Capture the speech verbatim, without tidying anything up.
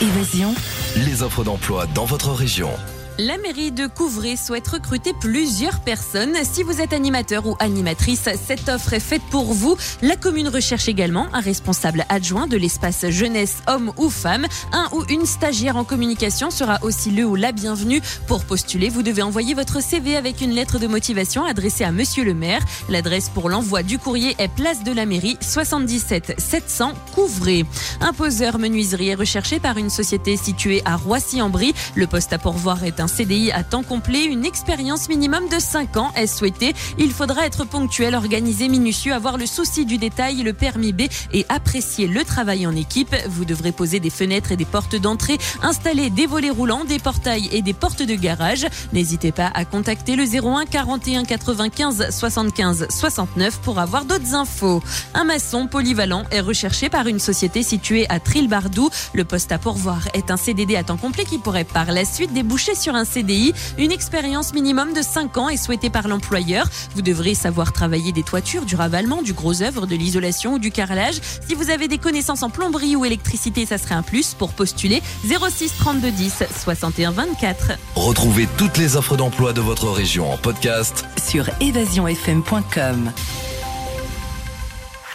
Évasion, les offres d'emploi dans votre région. La mairie de Couvray souhaite recruter plusieurs personnes. Si vous êtes animateur ou animatrice, cette offre est faite pour vous. La commune recherche également un responsable adjoint de l'espace jeunesse, homme ou femme. Un ou une stagiaire en communication sera aussi le ou la bienvenue. Pour postuler, vous devez envoyer votre C V avec une lettre de motivation adressée à monsieur le maire. L'adresse pour l'envoi du courrier est place de la mairie, soixante-dix-sept sept cents Couvray. Un poseur menuiserie est recherché par une société située à Roissy-en-Brie. Le poste à pourvoir est un Un C D I à temps complet, une expérience minimum de cinq ans est souhaitée. Il faudra être ponctuel, organisé, minutieux, avoir le souci du détail, le permis B et apprécier le travail en équipe. Vous devrez poser des fenêtres et des portes d'entrée, installer des volets roulants, des portails et des portes de garage. N'hésitez pas à contacter le zéro un quarante et un quatre-vingt-quinze soixante-quinze soixante-neuf pour avoir d'autres infos. Un maçon polyvalent est recherché par une société située à Trilbardou. Le poste à pourvoir est un C D D à temps complet qui pourrait par la suite déboucher sur un C D I. Une expérience minimum de cinq ans est souhaitée par l'employeur. Vous devrez savoir travailler des toitures, du ravalement, du gros œuvre, de l'isolation ou du carrelage. Si vous avez des connaissances en plomberie ou électricité, ça serait un plus. Pour postuler, zéro six trente-deux dix soixante et un vingt-quatre. Retrouvez toutes les offres d'emploi de votre région en podcast sur évasion f m point com.